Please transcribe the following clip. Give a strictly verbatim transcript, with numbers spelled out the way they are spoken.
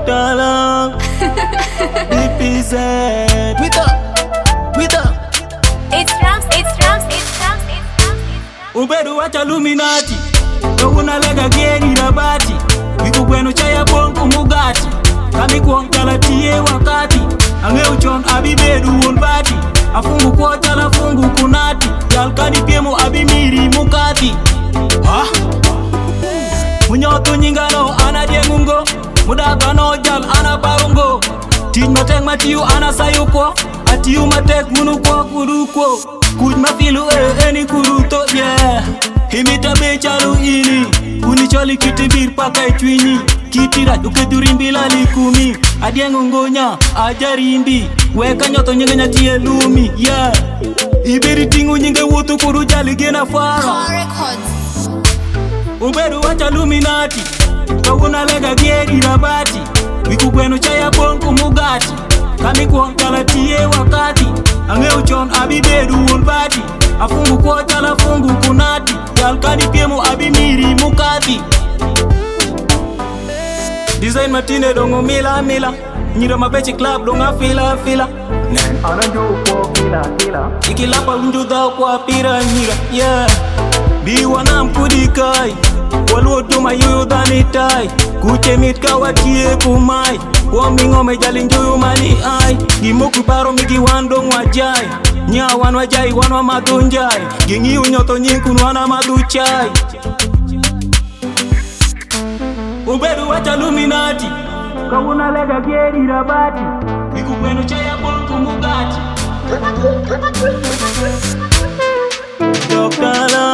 Doctor Love, D P Z, with up, with up. It's drums, it's drums, it's drums, it's drums, it's drums. Ubedu wacha Illuminati, Doguna lega geni na bati. Wiku kwenu chaya bonku mugati. Kami kuong talatie wakati. Ange uchon abibedu unbati. Afungu kwa tala fungu kunati. Yalkani piemu abimiri mukati. Ha? Munyoto nyingano ana diengungo. Mudagano jal ana baungo. Tij matek matiu ana sayuko. Atiu matek munuko kuruko. Kuj mafilu e eni kuruto yeah. Himita bechalu ini. Unicholi kitibir paka ichwini. Kitira ukedurimbi la likumi. Adiengungo nya ajarimbi. Weka nyoto nyinga nyatie lumi yeah. Iberi tingu nyinga wutu kuru jali gena fara. Ubedu wacha Illuminati. Doguna lega gieri rabati. Wiku kwenu chaya bonku mugati. Kami kuong talatie wakati. Ange uchon abibedu unbati. Afungu kwa tala fungu kunati. Yalkani piemu abimiri mukati. Design matine dongo mila mila. Nyiro mabechi club donga fila fila. Nen ananjo kwa fila fila. Ikilapa unjuda kwa pira nyira yeah. Biwana mkudikai. Waluotu mayuyu dhani tai. Kuche mitka watie kumai. Wombingo mejali njuyu mali ai. Gimuku paro miki wandong wajai. Nya wan wajai wan wa madunjai. Gingi unyoto nyinkun wana maduchai. Ubedu wacha Illuminati. Kawuna lega gieri rabati. Wiku kwenu chaya bonku mugati. Doctor Love.